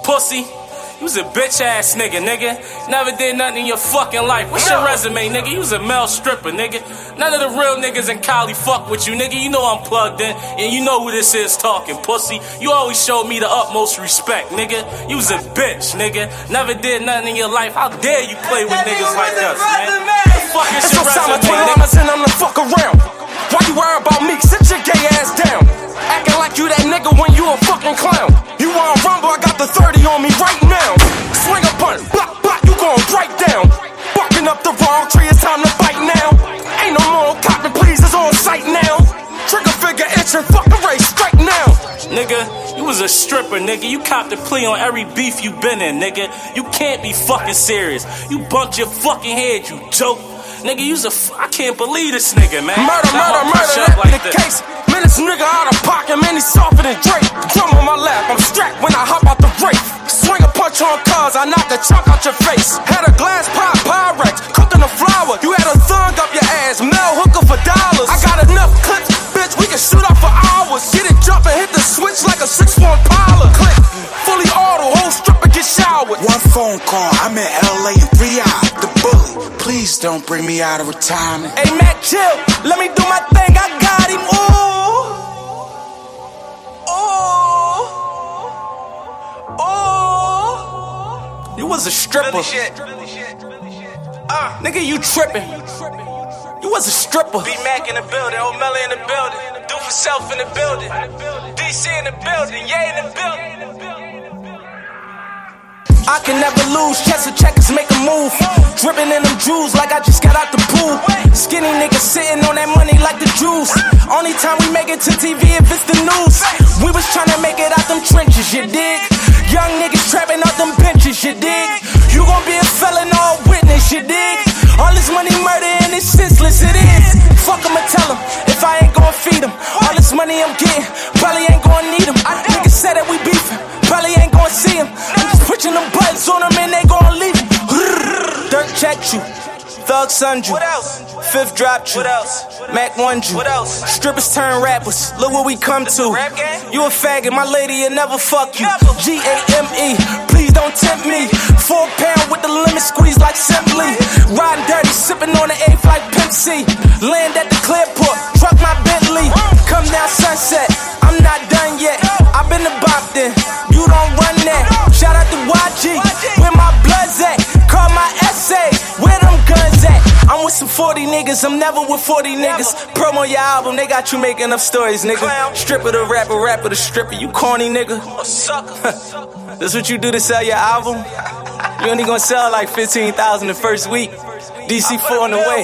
pussy. You was a bitch ass nigga. Never did nothing in your fucking life. What's your resume, nigga? You was a male stripper, nigga. None of the real niggas in Cali fuck with you, nigga. You know I'm plugged in, and you know who this is talking, pussy. You always showed me the utmost respect, nigga. You was a bitch, nigga. Never did nothing in your life. How dare you play with niggas like us, man? The fuck is your resume, nigga? And I'm the fuck around. Why you worry about me? Sit your gay ass down. Acting like you that nigga when you a fucking clown. You wanna rumble? I got the 30 on me right now. Swing a punch, block, block, you gon' break down. Barking up the wrong tree, it's time to bite now. Ain't no more cotton, please, it's on sight now. Trigger figure itching, fuck the race straight now. Nigga, you was a stripper, nigga. You copped a plea on every beef you been in, nigga. You can't be fucking serious. You bumped your fucking head, you joke. Nigga, I can't believe this nigga, man. Murder, that be the case. Man, this nigga out of pocket, man, he's softer than Drake. Drum on my lap, I'm strapped when I hop out the race. Swing a punch on cars, I knock the chunk out your face. Had a glass pop, Pyrex, cooking a flower. You had a thug up your ass, Mel hooker for dollars. I got enough clips, bitch, we can shoot up for hours. Get it jumping, hit the switch like a 6-1 Impala. Click, fully auto, whole stripper get showered. One phone call, I'm in LA in 3 hours. The bully, please don't bring me out of retirement. Hey Mac, chill, let me do my thing, I got him, ooh. You was a stripper. Nigga, you trippin'. You was a stripper. B-Mac in the building, O'Malley in the building, Do for Self in the building, DC in the building, Ye in the building. I can never lose, chest of checkers make a move. Drippin' in them jewels like I just got out the pool. Skinny niggas sitting on that money like the Jews. Only time we make it to TV if it's the news. We was tryna make it out them trenches, you dig? Young niggas trapping out them benches, you dig? You gon' be a felon or a witness, you dig? All this money murder and it's senseless, it is. Fuck 'em and tell 'em if I ain't gon' feed 'em. All this money I'm getting, probably ain't gon' need 'em. Niggas said that we beefin', probably ain't gon' see 'em. I'm just pushing them buttons on 'em and they gon' leave 'em. Dirt checked you, Thug sunned you, What else? Fifth dropped you, What else? Mac won you. What else? Strippers turn rappers, look what we come to. Rap game? You a faggot, my lady will never fuck you. Never. G-A-M-E, please don't tempt me. 4 pound with the lemon squeeze like Simply. Riding dirty, sipping on the A like Pimp C. Land at the Clearport, truck my Bentley. Come down Sunset, I'm not done yet. I've been to Bopton, you don't run that. Shout out to YG, where my blood's at. Call my essay, where them guns at? I'm with some 40 niggas, I'm never with 40 niggas. Promo your album, they got you making up stories, nigga. Stripper to rapper, rapper to stripper, you corny nigga. A sucker. That's what you do to sell your album? You only gonna sell like 15,000 the first week. DC4 on the way.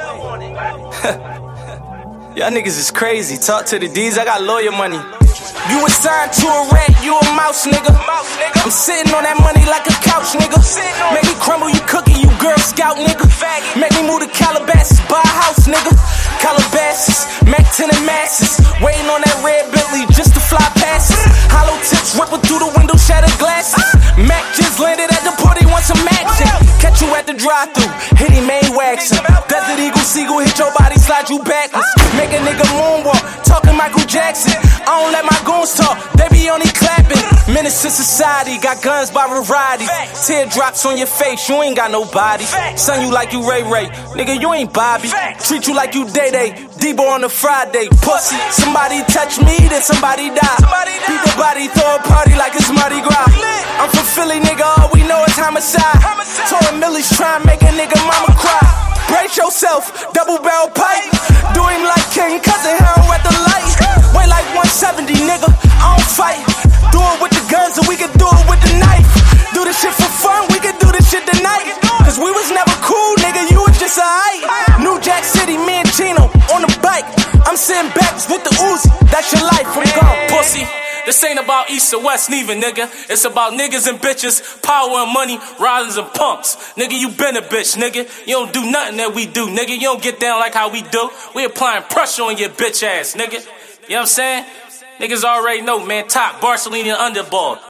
Y'all niggas is crazy. Talk to the D's, I got lawyer money. You was signed to a rat, you a mouse, nigga. I'm sitting on that money like a couch, nigga. Make me crumble, you cookie, you Girl Scout, nigga. Make me move to Calabasas, buy a house, nigga. Calabasas, Mac 10 and masses. Waiting on that red Bentley just to fly past us. Hollow tips ripping through the window, shattered glasses. Mac just landed at the party, want some action. Catch you at the drive-thru, hit him, main waxing. Desert Eagle, Seagull, hit your body, slide you backwards. Make a nigga moonwalk, talking Michael Jackson. I don't let my goons talk, they be only clapping. Menace to society, got guns by variety. Teardrops on your face, you ain't got no body. Son, you like you Ray Ray, nigga, you ain't Bobby. Treat you like you Day Day, Debo on a Friday. Pussy, somebody touch me, then somebody die. Beat the body, throw a party like it's Mardi Gras. I'm from Philly, nigga, all we know is homicide. Told Millie's trying to make a nigga mama cry. Brace yourself, double barrel pipe. Do him like King, cousin hero at the light. Weigh like 170, nigga, I don't fight. Do it with the guns and we can do it with the knife. Do this shit for fun, we can do this shit tonight. Cause we was never cool, nigga, you was just alright. New Jack City, me and Chino on the bike. I'm sitting back with the Uzi, that's your life, I'm gone. Pussy, this ain't about East or West neither, nigga. It's about niggas and bitches, power and money, riders and pumps. Nigga, you been a bitch, nigga. You don't do nothing that we do, nigga. You don't get down like how we do. We applying pressure on your bitch ass, nigga. You know what I'm saying? Niggas already know, man. Top Barcelona underball.